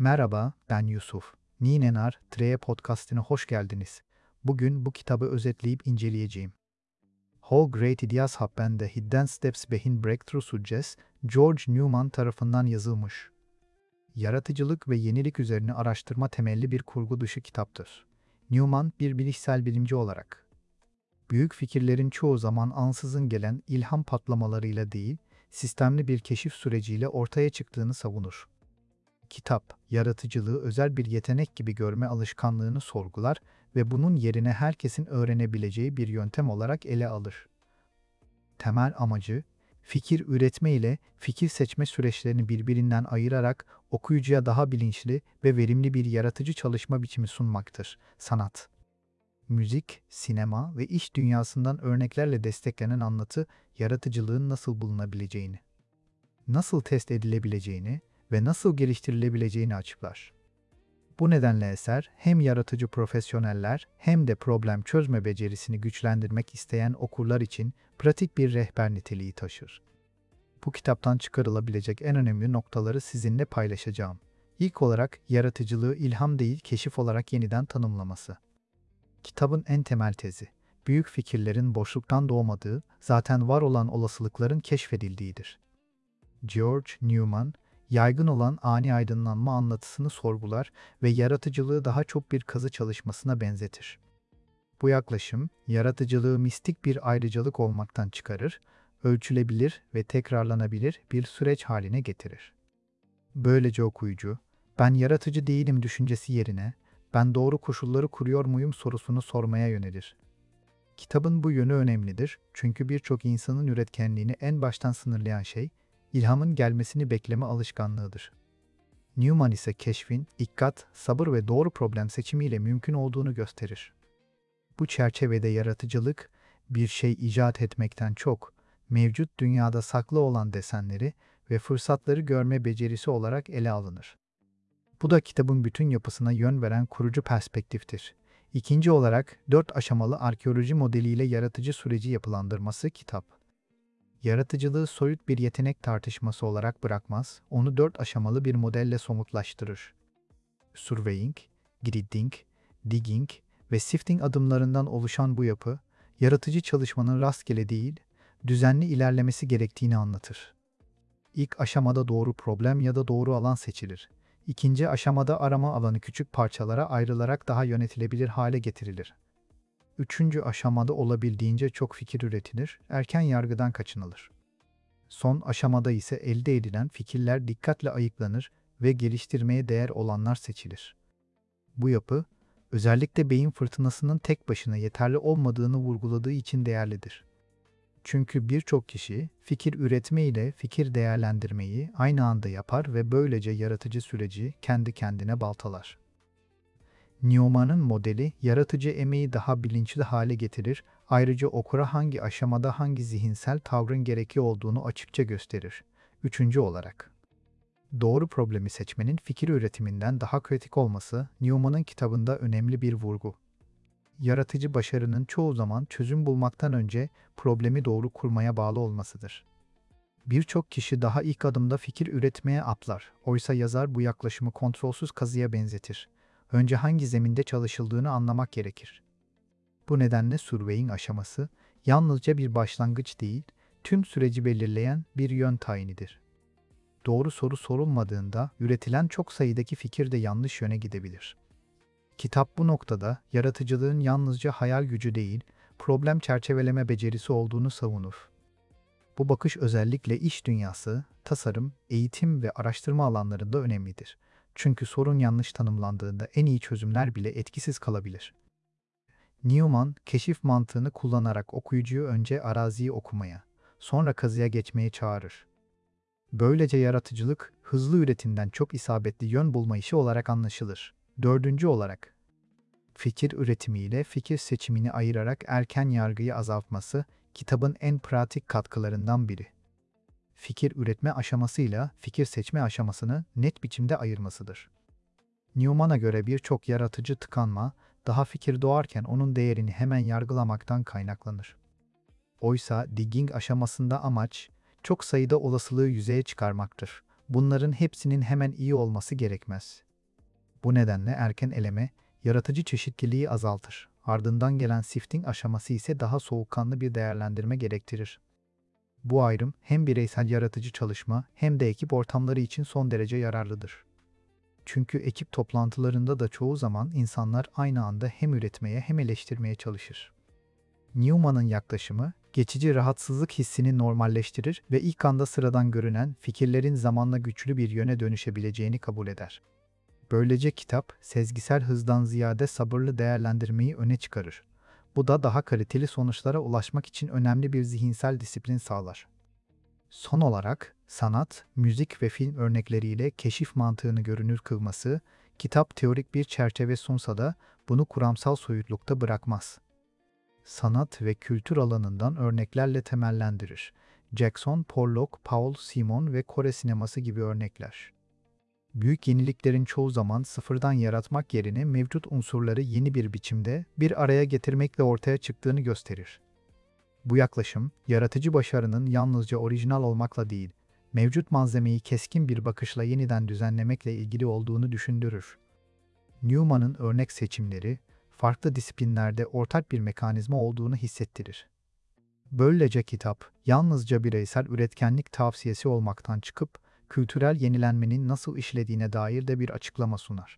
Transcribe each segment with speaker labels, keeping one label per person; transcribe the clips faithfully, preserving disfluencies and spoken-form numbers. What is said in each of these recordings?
Speaker 1: Merhaba, ben Yusuf. Ninenar, Treye podcastine hoş geldiniz. Bugün bu kitabı özetleyip inceleyeceğim. How Great Ideas Happen: The Hidden Steps Behind Breakthrough Suggest, George Newman tarafından yazılmış. Yaratıcılık ve yenilik üzerine araştırma temelli bir kurgu dışı kitaptır. Newman bir bilişsel bilimci olarak, büyük fikirlerin çoğu zaman ansızın gelen ilham patlamalarıyla değil, sistemli bir keşif süreciyle ortaya çıktığını savunur. Kitap, yaratıcılığı özel bir yetenek gibi görme alışkanlığını sorgular ve bunun yerine herkesin öğrenebileceği bir yöntem olarak ele alır. Temel amacı, fikir üretme ile fikir seçme süreçlerini birbirinden ayırarak okuyucuya daha bilinçli ve verimli bir yaratıcı çalışma biçimi sunmaktır. Sanat, müzik, sinema ve iş dünyasından örneklerle desteklenen anlatı, yaratıcılığın nasıl bulunabileceğini, nasıl test edilebileceğini ve nasıl geliştirilebileceğini açıklar. Bu nedenle eser hem yaratıcı profesyoneller hem de problem çözme becerisini güçlendirmek isteyen okurlar için pratik bir rehber niteliği taşır. Bu kitaptan çıkarılabilecek en önemli noktaları sizinle paylaşacağım. İlk olarak yaratıcılığı ilham değil keşif olarak yeniden tanımlaması. Kitabın en temel tezi, büyük fikirlerin boşluktan doğmadığı, zaten var olan olasılıkların keşfedildiğidir. George Newman, yaygın olan ani aydınlanma anlatısını sorgular ve yaratıcılığı daha çok bir kazı çalışmasına benzetir. Bu yaklaşım, yaratıcılığı mistik bir ayrıcalık olmaktan çıkarır, ölçülebilir ve tekrarlanabilir bir süreç haline getirir. Böylece okuyucu, ben yaratıcı değilim düşüncesi yerine, ben doğru koşulları kuruyor muyum sorusunu sormaya yönelir. Kitabın bu yönü önemlidir çünkü birçok insanın üretkenliğini en baştan sınırlayan şey, ilhamın gelmesini bekleme alışkanlığıdır. Newman ise keşfin, dikkat, sabır ve doğru problem seçimiyle mümkün olduğunu gösterir. Bu çerçevede yaratıcılık, bir şey icat etmekten çok, mevcut dünyada saklı olan desenleri ve fırsatları görme becerisi olarak ele alınır. Bu da kitabın bütün yapısına yön veren kurucu perspektiftir. İkinci olarak, dört aşamalı arkeoloji modeliyle yaratıcı süreci yapılandırması kitap. Yaratıcılığı soyut bir yetenek tartışması olarak bırakmaz, onu dört aşamalı bir modelle somutlaştırır. Surveying, gridding, digging ve sifting adımlarından oluşan bu yapı, yaratıcı çalışmanın rastgele değil, düzenli ilerlemesi gerektiğini anlatır. İlk aşamada doğru problem ya da doğru alan seçilir. İkinci aşamada arama alanı küçük parçalara ayrılarak daha yönetilebilir hale getirilir. Üçüncü aşamada olabildiğince çok fikir üretilir, erken yargıdan kaçınılır. Son aşamada ise elde edilen fikirler dikkatle ayıklanır ve geliştirmeye değer olanlar seçilir. Bu yapı, özellikle beyin fırtınasının tek başına yeterli olmadığını vurguladığı için değerlidir. Çünkü birçok kişi fikir üretme ile fikir değerlendirmeyi aynı anda yapar ve böylece yaratıcı süreci kendi kendine baltalar. Newman'ın modeli, yaratıcı emeği daha bilinçli hale getirir, ayrıca okura hangi aşamada hangi zihinsel tavrın gerekli olduğunu açıkça gösterir. Üçüncü olarak, doğru problemi seçmenin fikir üretiminden daha kritik olması, Newman'ın kitabında önemli bir vurgu. Yaratıcı başarının çoğu zaman çözüm bulmaktan önce problemi doğru kurmaya bağlı olmasıdır. Birçok kişi daha ilk adımda fikir üretmeye atlar, oysa yazar bu yaklaşımı kontrolsüz kazıya benzetir. Önce hangi zeminde çalışıldığını anlamak gerekir. Bu nedenle surveying aşaması, yalnızca bir başlangıç değil, tüm süreci belirleyen bir yön tayinidir. Doğru soru sorulmadığında, üretilen çok sayıdaki fikir de yanlış yöne gidebilir. Kitap bu noktada, yaratıcılığın yalnızca hayal gücü değil, problem çerçeveleme becerisi olduğunu savunur. Bu bakış özellikle iş dünyası, tasarım, eğitim ve araştırma alanlarında önemlidir. Çünkü sorun yanlış tanımlandığında en iyi çözümler bile etkisiz kalabilir. Newman, keşif mantığını kullanarak okuyucuyu önce araziyi okumaya, sonra kazıya geçmeye çağırır. Böylece yaratıcılık, hızlı üretimden çok isabetli yön bulma işi olarak anlaşılır. Dördüncü olarak, fikir üretimiyle fikir seçimini ayırarak erken yargıyı azaltması, kitabın en pratik katkılarından biri. Fikir üretme aşamasıyla fikir seçme aşamasını net biçimde ayırmasıdır. Newman'a göre birçok yaratıcı tıkanma, daha fikir doğarken onun değerini hemen yargılamaktan kaynaklanır. Oysa digging aşamasında amaç, çok sayıda olasılığı yüzeye çıkarmaktır. Bunların hepsinin hemen iyi olması gerekmez. Bu nedenle erken eleme, yaratıcı çeşitliliği azaltır. Ardından gelen sifting aşaması ise daha soğukkanlı bir değerlendirme gerektirir. Bu ayrım hem bireysel yaratıcı çalışma hem de ekip ortamları için son derece yararlıdır. Çünkü ekip toplantılarında da çoğu zaman insanlar aynı anda hem üretmeye hem eleştirmeye çalışır. Newman'ın yaklaşımı, geçici rahatsızlık hissini normalleştirir ve ilk anda sıradan görünen fikirlerin zamanla güçlü bir yöne dönüşebileceğini kabul eder. Böylece kitap, sezgisel hızdan ziyade sabırlı değerlendirmeyi öne çıkarır. Bu da daha kaliteli sonuçlara ulaşmak için önemli bir zihinsel disiplin sağlar. Son olarak, sanat, müzik ve film örnekleriyle keşif mantığını görünür kılması, kitap teorik bir çerçeve sunsa da bunu kuramsal soyutlukta bırakmaz. Sanat ve kültür alanından örneklerle temellendirir. Jackson, Pollock, Paul Simon ve Kore sineması gibi örnekler. Büyük yeniliklerin çoğu zaman sıfırdan yaratmak yerine mevcut unsurları yeni bir biçimde bir araya getirmekle ortaya çıktığını gösterir. Bu yaklaşım, yaratıcı başarının yalnızca orijinal olmakla değil, mevcut malzemeyi keskin bir bakışla yeniden düzenlemekle ilgili olduğunu düşündürür. Newman'ın örnek seçimleri, farklı disiplinlerde ortak bir mekanizma olduğunu hissettirir. Böylece kitap, yalnızca bireysel üretkenlik tavsiyesi olmaktan çıkıp, kültürel yenilenmenin nasıl işlediğine dair de bir açıklama sunar.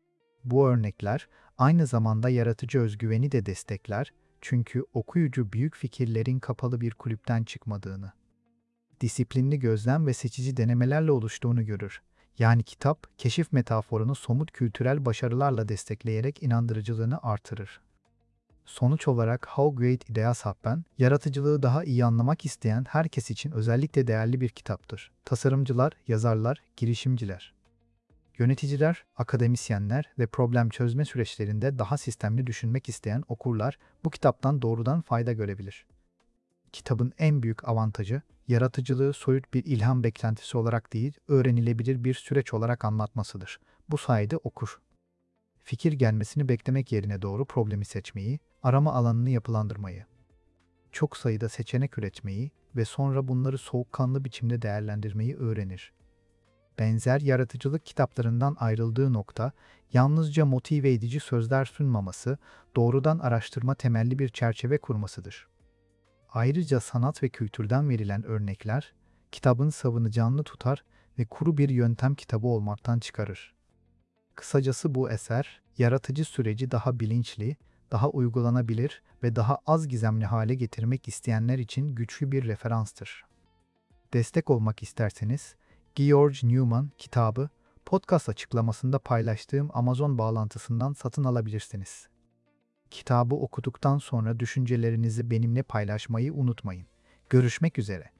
Speaker 1: Bu örnekler, aynı zamanda yaratıcı özgüveni de destekler, çünkü okuyucu büyük fikirlerin kapalı bir kulüpten çıkmadığını, disiplinli gözlem ve seçici denemelerle oluştuğunu görür. Yani kitap, keşif metaforunu somut kültürel başarılarla destekleyerek inandırıcılığını artırır. Sonuç olarak How Great Ideas Happen, yaratıcılığı daha iyi anlamak isteyen herkes için özellikle değerli bir kitaptır. Tasarımcılar, yazarlar, girişimciler, yöneticiler, akademisyenler ve problem çözme süreçlerinde daha sistemli düşünmek isteyen okurlar bu kitaptan doğrudan fayda görebilir. Kitabın en büyük avantajı, yaratıcılığı soyut bir ilham beklentisi olarak değil, öğrenilebilir bir süreç olarak anlatmasıdır. Bu sayede okur, fikir gelmesini beklemek yerine doğru problemi seçmeyi, arama alanını yapılandırmayı, çok sayıda seçenek üretmeyi ve sonra bunları soğukkanlı biçimde değerlendirmeyi öğrenir. Benzer yaratıcılık kitaplarından ayrıldığı nokta, yalnızca motive edici sözler sunmaması, doğrudan araştırma temelli bir çerçeve kurmasıdır. Ayrıca sanat ve kültürden verilen örnekler, kitabın savını canlı tutar ve kuru bir yöntem kitabı olmaktan çıkarır. Kısacası bu eser, yaratıcı süreci daha bilinçli, daha uygulanabilir ve daha az gizemli hale getirmek isteyenler için güçlü bir referanstır. Destek olmak isterseniz, George Newman kitabı, podcast açıklamasında paylaştığım Amazon bağlantısından satın alabilirsiniz. Kitabı okuduktan sonra düşüncelerinizi benimle paylaşmayı unutmayın. Görüşmek üzere.